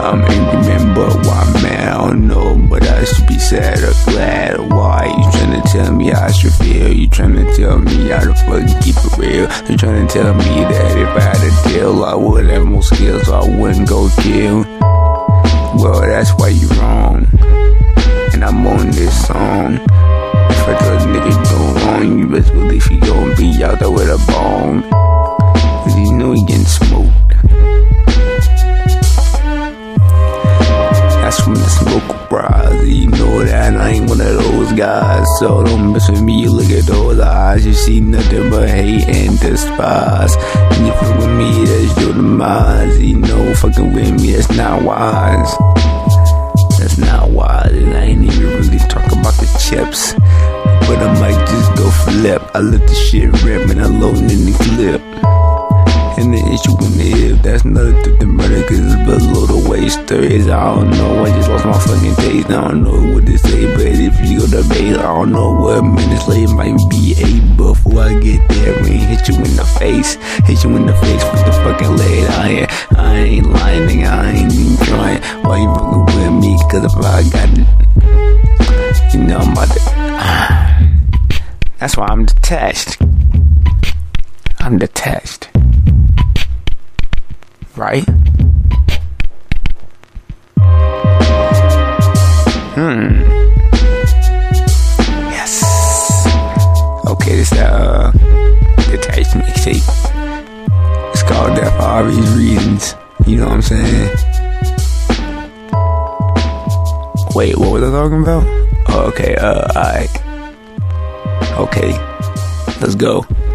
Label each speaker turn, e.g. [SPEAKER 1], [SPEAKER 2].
[SPEAKER 1] I'm angry man, but why man, I don't know. But I should be sad or glad or why. You tryna tell me how I should feel. You tryna tell me how to fucking keep it real. You tryna tell me that if I had a deal, I would have more skills, so I wouldn't go kill. Well, that's why you wrong. And I'm on this song. If I tell a nigga go wrong, you best believe he gon' be out there with a bone. Cause you know he getting smoked. That's from the smoke rise. You know that I ain't one of those guys. So don't mess with me, look at those eyes. You see nothing but hate and despise. And you fuck with me, that's your demise. You know, fucking with me, that's not wise. That's not wise. And I ain't even really talk about the chips. But I might just go flip. I let the shit rip and I load in the clip. And the issue in the if that's another thing to murder, cause it's below the waist stories. I don't know, I just lost my fucking taste. I don't know what to say, but if you go to base, I don't know what minutes later might be a before I get there and hit you in the face. Hit you in the face with the fucking lead. I ain't lying, nigga, I ain't even trying. Why you fucking with me? Cause if I got it, you know I'm about to. That's why I'm detached. I'm detached. Right? Yes. Okay, this detached mixtape. It's called that for obvious reasons. You know what I'm saying? Wait, what was I talking about? Oh, okay, alright. Okay, let's go.